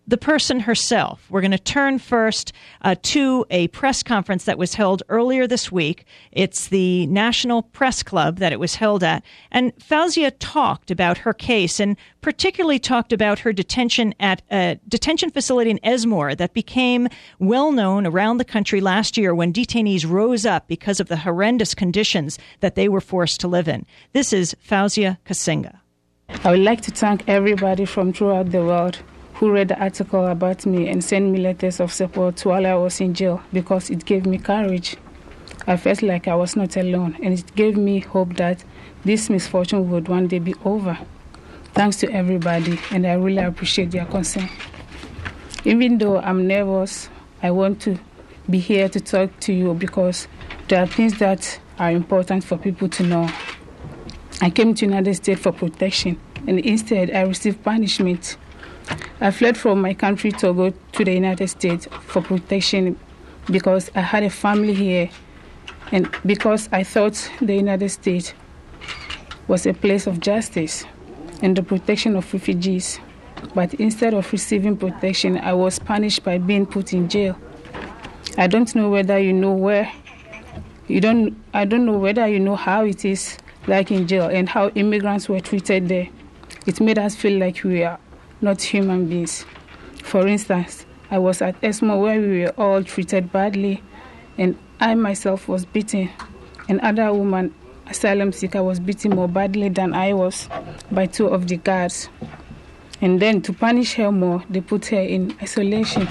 the person herself. We're going to turn first to a press conference that was held earlier this week. It's the National Press Club that it was held at. And Fauzia talked about her case and particularly talked about her detention at a detention facility in Esmore that became well known around the country last year when detainees rose up because of the horrendous conditions that they were forced to live in. This is Fauzia Kasinga. I would like to thank everybody from throughout the world who read the article about me and sent me letters of support while I was in jail, because it gave me courage. I felt like I was not alone, and it gave me hope that this misfortune would one day be over. Thanks to everybody, and I really appreciate their concern. Even though I'm nervous, I want to be here to talk to you because there are things that are important for people to know. I came to the United States for protection, and instead I received punishment. I fled from my country to go to the United States for protection because I had a family here and because I thought the United States was a place of justice and the protection of refugees. But instead of receiving protection, I was punished by being put in jail. I don't know whether you know where. I don't know whether you know how it is like in jail and how immigrants were treated there. It made us feel like we are not human beings. For instance, I was at Esmo where we were all treated badly, and I myself was beaten. Another woman, asylum seeker, was beaten more badly than I was by two of the guards. And then to punish her more, they put her in isolation.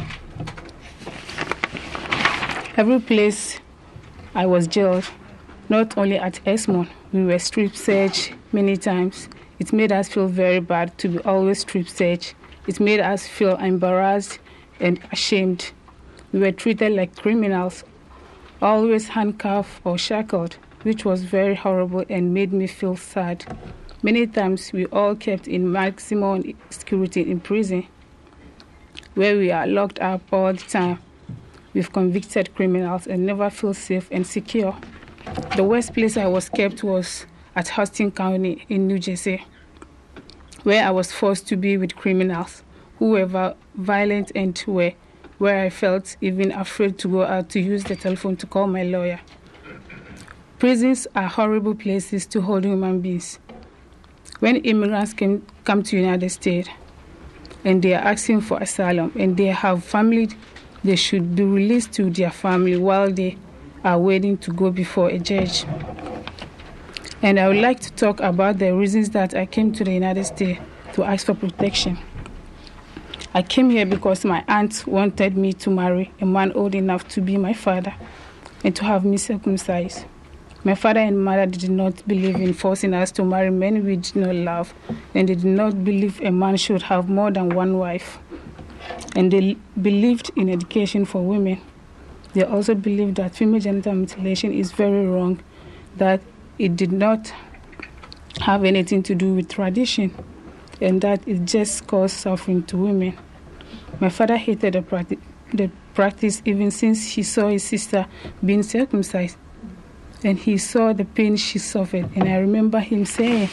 Every place I was jailed, not only at Esmo, we were strip searched many times. It made us feel very bad to be always strip searched. It made us feel embarrassed and ashamed. We were treated like criminals, always handcuffed or shackled, which was very horrible and made me feel sad. Many times we all kept in maximum security in prison, where we are locked up all the time with convicted criminals and never feel safe and secure. The worst place I was kept was at Hastings County in New Jersey, where I was forced to be with criminals who were violent and where I felt even afraid to go out to use the telephone to call my lawyer. Prisons are horrible places to hold human beings. When immigrants come to the United States and they are asking for asylum and they have family, they should be released to their family while they are waiting to go before a judge. And I would like to talk about the reasons that I came to the United States to ask for protection. I came here because my aunt wanted me to marry a man old enough to be my father and to have me circumcised. My father and mother did not believe in forcing us to marry men we did not love, and they did not believe a man should have more than one wife. And they believed in education for women. They also believed that female genital mutilation is very wrong, that it did not have anything to do with tradition, and that it just caused suffering to women. My father hated the practice even since he saw his sister being circumcised, and he saw the pain she suffered. And I remember him saying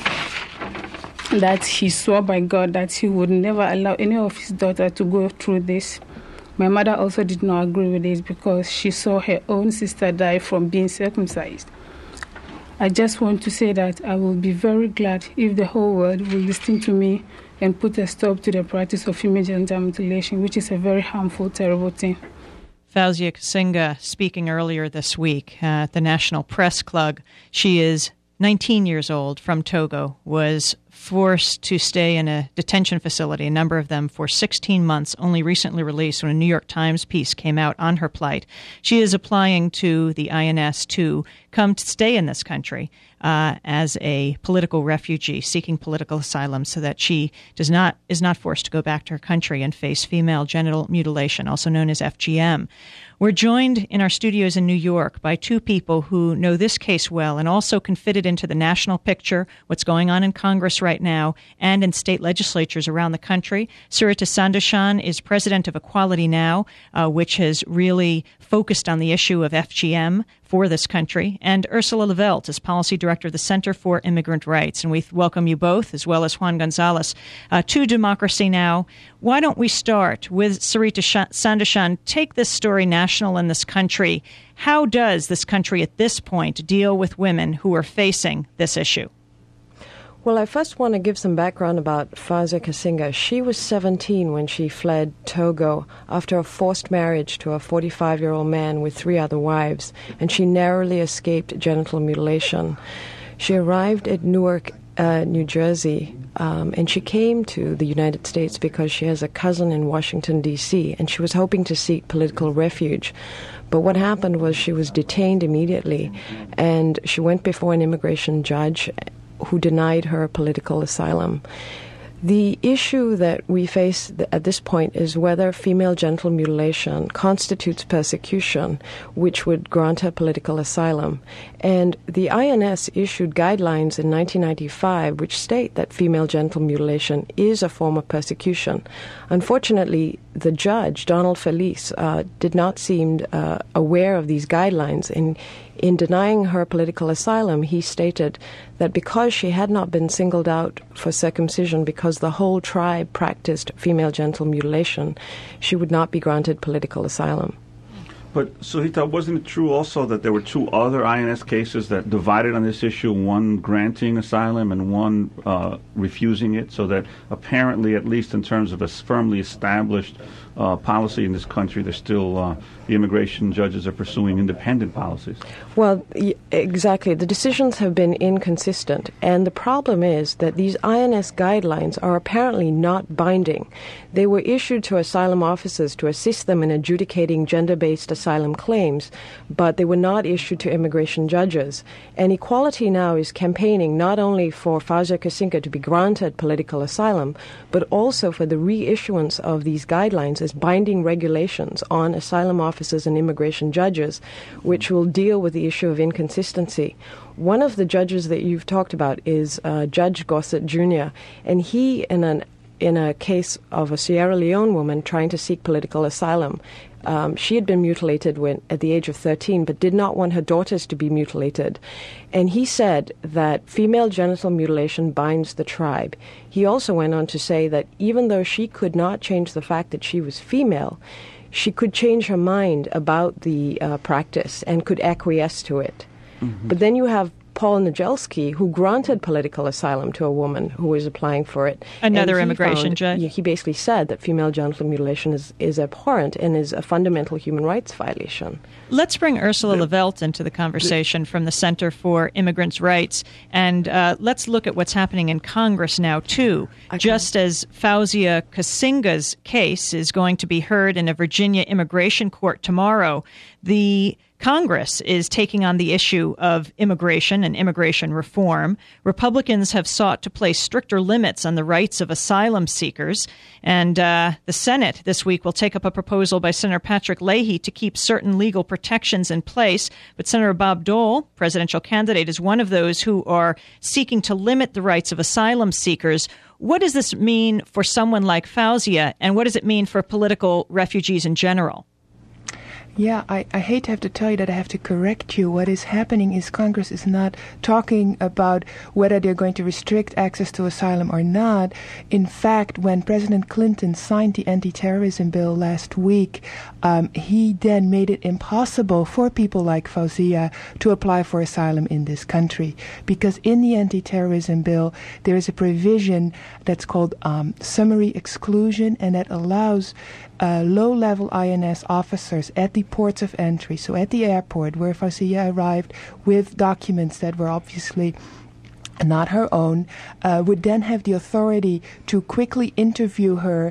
that he swore by God that he would never allow any of his daughter to go through this. My mother also did not agree with it because she saw her own sister die from being circumcised. I just want to say that I will be very glad if the whole world will listen to me and put a stop to the practice of female genital mutilation, which is a very harmful, terrible thing. Fauzia Kasinga speaking earlier this week at the National Press Club. She is 19 years old, from Togo, was forced to stay in a detention facility, a number of them for 16 months, only recently released when a New York Times piece came out on her plight. She is applying to the INS to come to stay in this country as a political refugee, seeking political asylum, so that she is not forced to go back to her country and face female genital mutilation, also known as FGM. We're joined in our studios in New York by two people who know this case well and also can fit it into the national picture, what's going on in Congress right now and in state legislatures around the country. Sarita Sandeshan is president of Equality Now, which has really focused on the issue of FGM for this country, and Ursula Levelt is policy director of the Center for Immigrant Rights. And we welcome you both, as well as Juan Gonzalez, to Democracy Now! Why don't we start with Sarita Sandeshan? Take this story national in this country. How does this country at this point deal with women who are facing this issue? Well, I first want to give some background about Fawzia Kasinga. She was 17 when she fled Togo after a forced marriage to a 45-year-old man with 3 other wives, and she narrowly escaped genital mutilation. She arrived at Newark, New Jersey, and she came to the United States because she has a cousin in Washington, D.C., and she was hoping to seek political refuge. But what happened was she was detained immediately, and she went before an immigration judge who denied her political asylum. The issue that we face at this point is whether female genital mutilation constitutes persecution, which would grant her political asylum. And the INS issued guidelines in 1995 which state that female genital mutilation is a form of persecution. Unfortunately, the judge, Donald Felice, did not seem aware of these guidelines. In denying her political asylum, he stated that because she had not been singled out for circumcision because the whole tribe practiced female genital mutilation, she would not be granted political asylum. But, Sarita, wasn't it true also that there were 2 other INS cases that divided on this issue, one granting asylum and one refusing it, so that apparently, at least in terms of a firmly established policy in this country, there's still the immigration judges are pursuing independent policies? Well, exactly. The decisions have been inconsistent, and the problem is that these INS guidelines are apparently not binding. They were issued to asylum officers to assist them in adjudicating gender-based asylum claims, but they were not issued to immigration judges. And Equality Now is campaigning not only for Fawzia Kasinga to be granted political asylum, but also for the reissuance of these guidelines as binding regulations on asylum officers and immigration judges, which will deal with the issue of inconsistency. One of the judges that you've talked about is Judge Gossett Jr., and he, in a case of a Sierra Leone woman trying to seek political asylum, she had been mutilated at the age of 13, but did not want her daughters to be mutilated. And he said that female genital mutilation binds the tribe. He also went on to say that even though she could not change the fact that she was female, she could change her mind about the practice and could acquiesce to it. Mm-hmm. But then you have Paul Nijelski, who granted political asylum to a woman who was applying for it. Another immigration judge. He basically said that female genital mutilation is abhorrent and is a fundamental human rights violation. Let's bring Ursula Levelt into the conversation from the Center for Immigrants' Rights, and let's look at what's happening in Congress now, too. Okay. Just as Fawzia Kasinga's case is going to be heard in a Virginia immigration court tomorrow, the Congress is taking on the issue of immigration and immigration reform. Republicans have sought to place stricter limits on the rights of asylum seekers. And the Senate this week will take up a proposal by Senator Patrick Leahy to keep certain legal protections in place. But Senator Bob Dole, presidential candidate, is one of those who are seeking to limit the rights of asylum seekers. What does this mean for someone like Fawzia, and what does it mean for political refugees in general? Yeah, I hate to have to tell you that I have to correct you. What is happening is Congress is not talking about whether they're going to restrict access to asylum or not. In fact, when President Clinton signed the anti-terrorism bill last week, he then made it impossible for people like Fawzia to apply for asylum in this country. Because in the anti-terrorism bill, there is a provision that's called summary exclusion, and that allows low-level INS officers at the ports of entry, so at the airport where Fawzia arrived with documents that were obviously not her own, would then have the authority to quickly interview her,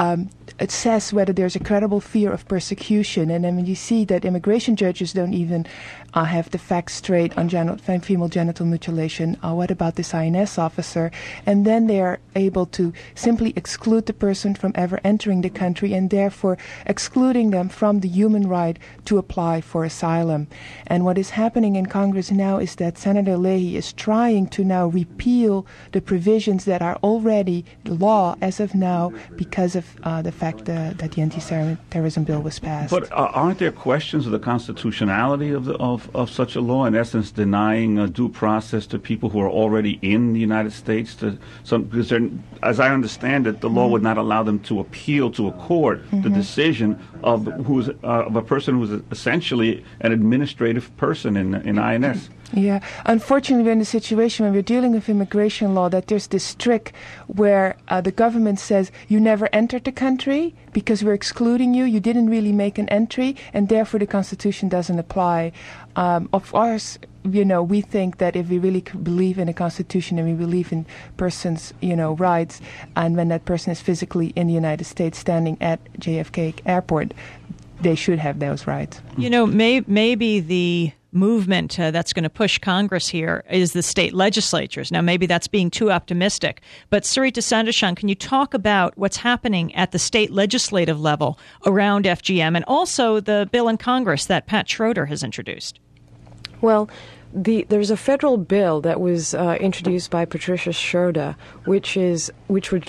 assess whether there's a credible fear of persecution. And then when you see that immigration judges don't even have the facts straight on female genital mutilation, what about this INS officer? And then they're able to simply exclude the person from ever entering the country, and therefore excluding them from the human right to apply for asylum. And what is happening in Congress now is that Senator Leahy is trying to now now repeal the provisions that are already law as of now because of the fact that the anti-terrorism bill was passed. But aren't there questions of the constitutionality of such a law, in essence denying due process to people who are already in the United States? Because as I understand it, the law would not allow them to appeal to a court the decision of a person who's essentially an administrative person in INS. Yeah, unfortunately, we're in a situation when we're dealing with immigration law that there's this trick where the government says you never entered the country because we're excluding you. You didn't really make an entry, and therefore the Constitution doesn't apply. Of course, we think that if we really believe in the Constitution and we believe in persons' rights, and when that person is physically in the United States standing at JFK Airport, they should have those rights. Maybe the movement that's going to push Congress here is the state legislatures. Now, maybe that's being too optimistic. But Sarita Sandeshan, can you talk about what's happening at the state legislative level around FGM and also the bill in Congress that Pat Schroeder has introduced? Well, there's a federal bill that was introduced by Patricia Schroeder, which would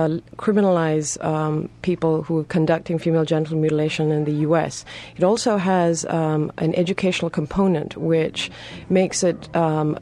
criminalize people who are conducting female genital mutilation in the U.S. It also has an educational component, which makes it a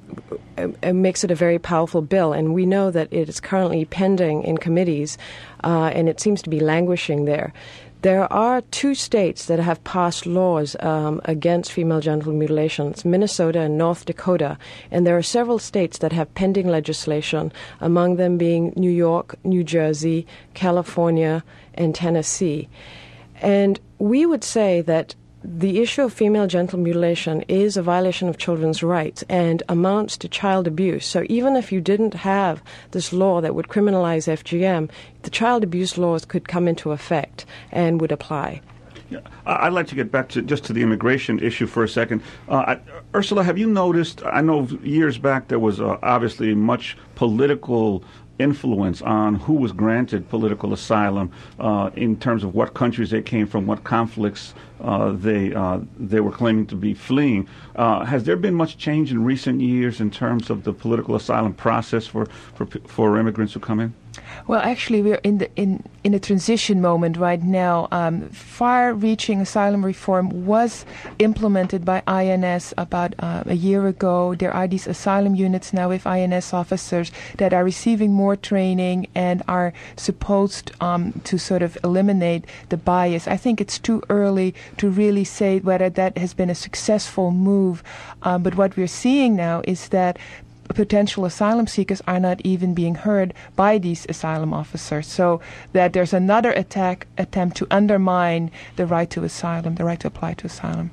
very powerful bill. And we know that it is currently pending in committees, and it seems to be languishing there. There are 2 states that have passed laws against female genital mutilation. It's Minnesota and North Dakota. And there are several states that have pending legislation, among them being New York, New Jersey, California, and Tennessee. And we would say that the issue of female genital mutilation is a violation of children's rights and amounts to child abuse. So even if you didn't have this law that would criminalize FGM, the child abuse laws could come into effect and would apply. Yeah, I'd like to get back to the immigration issue for a second. Ursula, have you noticed, I know years back there was obviously much political influence on who was granted political asylum in terms of what countries they came from, what conflicts they were claiming to be fleeing. Has there been much change in recent years in terms of the political asylum process for immigrants who come in? Well, actually, we're in a transition moment right now. Far-reaching asylum reform was implemented by INS about a year ago. There are these asylum units now with INS officers that are receiving more training and are supposed to sort of eliminate the bias. I think it's too early to really say whether that has been a successful move. But what we're seeing now is that potential asylum seekers are not even being heard by these asylum officers, so that there's another attempt to undermine the right to asylum, the right to apply to asylum.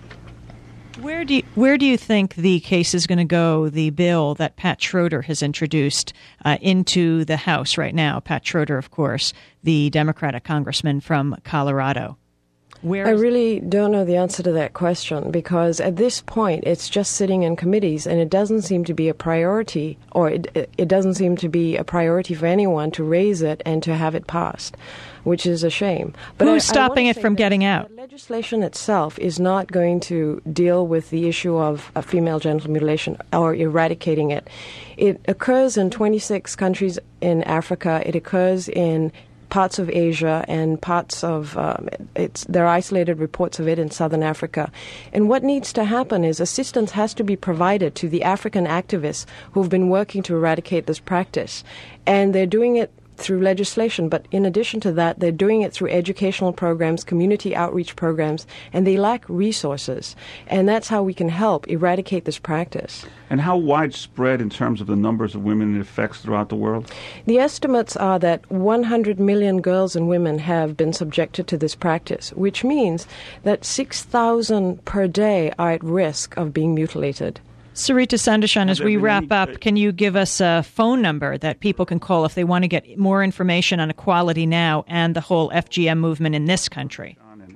Where do you think the case is going to go, the bill that Pat Schroeder has introduced into the House right now? Pat Schroeder, of course, the Democratic congressman from Colorado. I really don't know the answer to that question, because at this point it's just sitting in committees and it doesn't seem to be a priority, or it doesn't seem to be a priority for anyone to raise it and to have it passed, which is a shame. But who's stopping it from getting out? The legislation itself is not going to deal with the issue of female genital mutilation or eradicating it. It occurs in 26 countries in Africa. It occurs in parts of Asia and parts of, there are isolated reports of it in southern Africa. And what needs to happen is assistance has to be provided to the African activists who've been working to eradicate this practice. And they're doing it through legislation, but in addition to that, they're doing it through educational programs, community outreach programs, and they lack resources. And that's how we can help eradicate this practice. And how widespread in terms of the numbers of women it affects throughout the world? The estimates are that 100 million girls and women have been subjected to this practice, which means that 6,000 per day are at risk of being mutilated. Sarita Sandeshan, as we wrap up, can you give us a phone number that people can call if they want to get more information on Equality Now and the whole FGM movement in this country?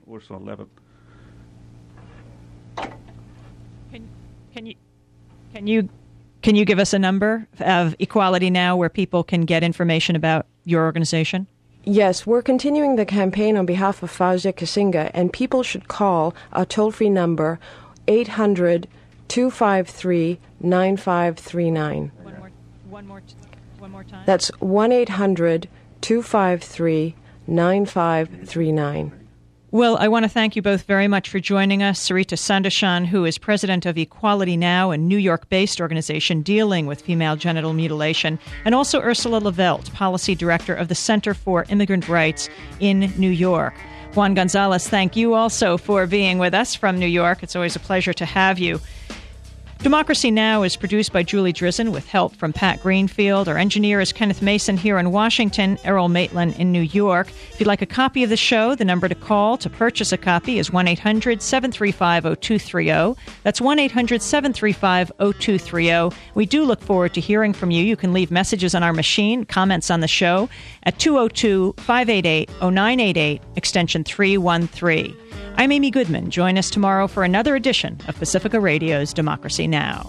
Can you give us a number of Equality Now where people can get information about your organization? Yes, we're continuing the campaign on behalf of Fauzia Kasinga, and people should call our toll-free number 800-253-9539. One more one more time. That's 1-800-253-9539. Well, I want to thank you both very much for joining us. Sarita Sandeshan, who is president of Equality Now, a New York-based organization dealing with female genital mutilation, and also Ursula Levelt, policy director of the Center for Immigrant Rights in New York. Juan Gonzalez, thank you also for being with us from New York. It's always a pleasure to have you. Democracy Now! Is produced by Julie Drizzen with help from Pat Greenfield. Our engineer is Kenneth Mason here in Washington, Errol Maitland in New York. If you'd like a copy of the show, the number to call to purchase a copy is 1-800-735-0230. That's 1-800-735-0230. We do look forward to hearing from you. You can leave messages on our machine, comments on the show at 202-588-0988, extension 313. I'm Amy Goodman. Join us tomorrow for another edition of Pacifica Radio's Democracy Now!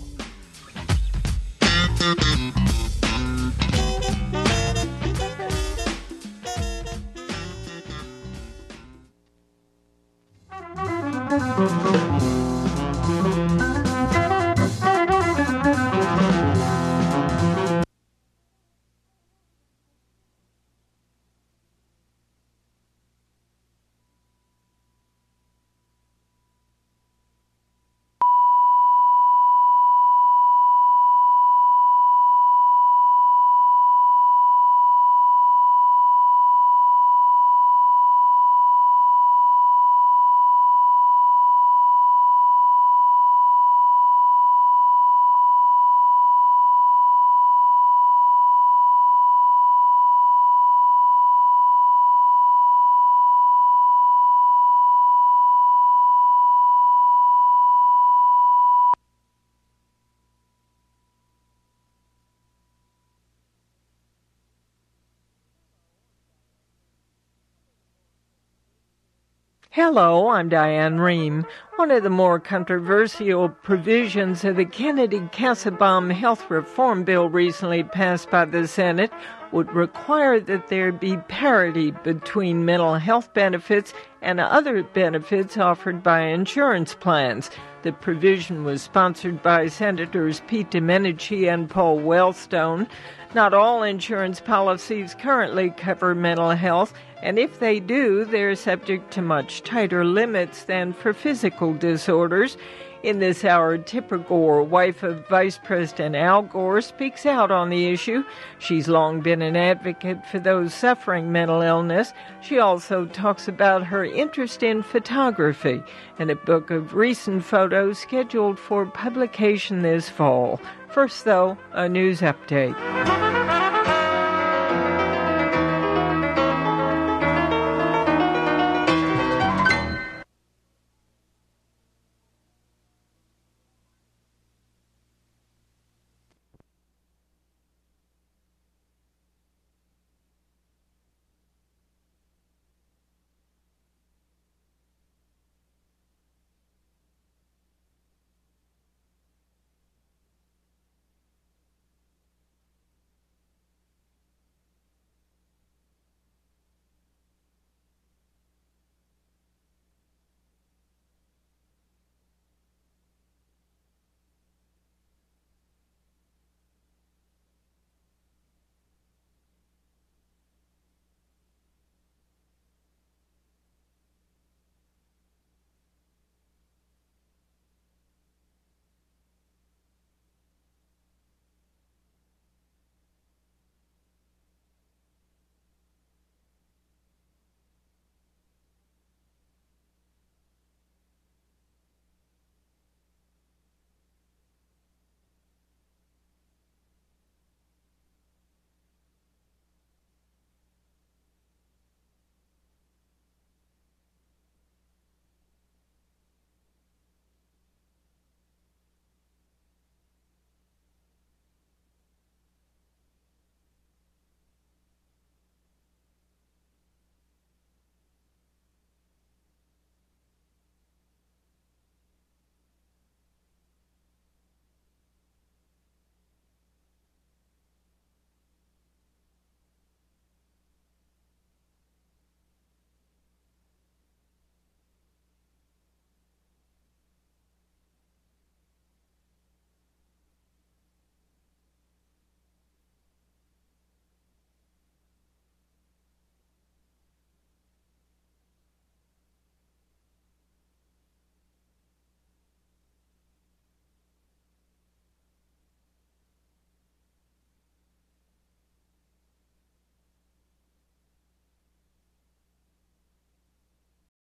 Hello, I'm Diane Rehm. One of the more controversial provisions of the Kennedy-Kassebaum health reform bill recently passed by the Senate would require that there be parity between mental health benefits and other benefits offered by insurance plans. The provision was sponsored by Senators Pete Domenici and Paul Wellstone. Not all insurance policies currently cover mental health, and if they do, they're subject to much tighter limits than for physical disorders. In this hour, Tipper Gore, wife of Vice President Al Gore, speaks out on the issue. She's long been an advocate for those suffering mental illness. She also talks about her interest in photography and a book of recent photos scheduled for publication this fall. First, though, a news update.